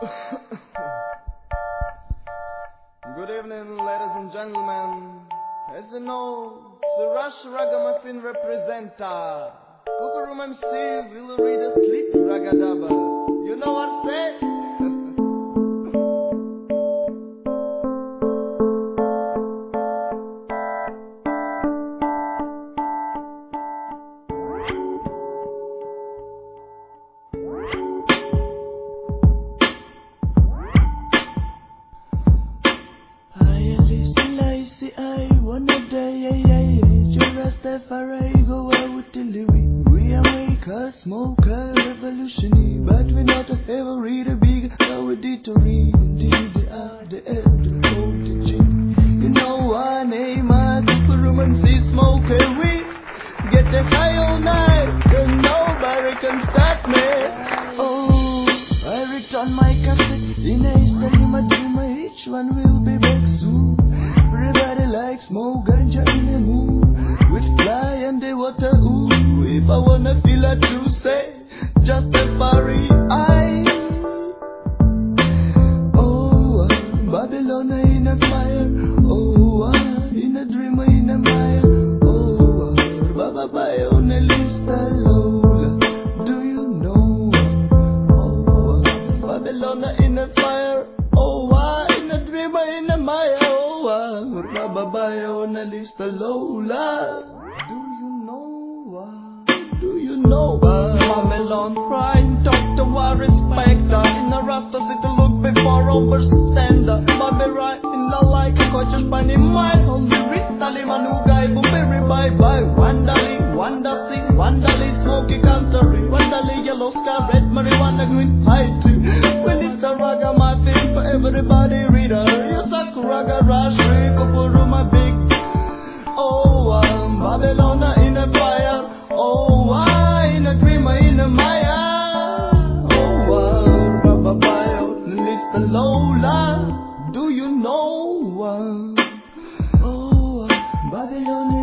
Good evening, ladies and gentlemen. As you know, Surash Ragamuffin representer. Kukurum MC will read a sleep ragadaba. You know what I say? Rastafari go out till we are make a smoker revolutionary, but we not ever read a big auditory. Indeed, they are the elder prodigy. You know our name, I Kukurum and see smoker. We get the high all night, and nobody can stop me. Oh, I return my cassette in a study, my dreamer. Each one will be back soon. Everybody likes smoke ganja in a mood. Fly and the water, ooh. If I wanna feel a true say, just a party, oh, Babylon in a fire, oh, in a dream in a mire, oh, Baba Bye on a list alone. Do you know, oh, Babylon in a fire, oh, in a dream in a mire, oh, Baba Bye on a list alone. Do you know Babylon crime, Dr. War respecter. In a Rasta city look before overstander. Bobby right in the like a coach funny mind. On the Ritali Manugai, Bumberi bye. Wandali, smoky country. Wandali, yellow sky, red marijuana, green high tree. When it's a ragamuffin for everybody reader. You Sakuraga Rush, Kupuruma big. Oh, Babylon in a fire. Oh, in a dream, in a maya. Oh, Baba Bye on Mr. Lola. Do you know? Oh, Babylon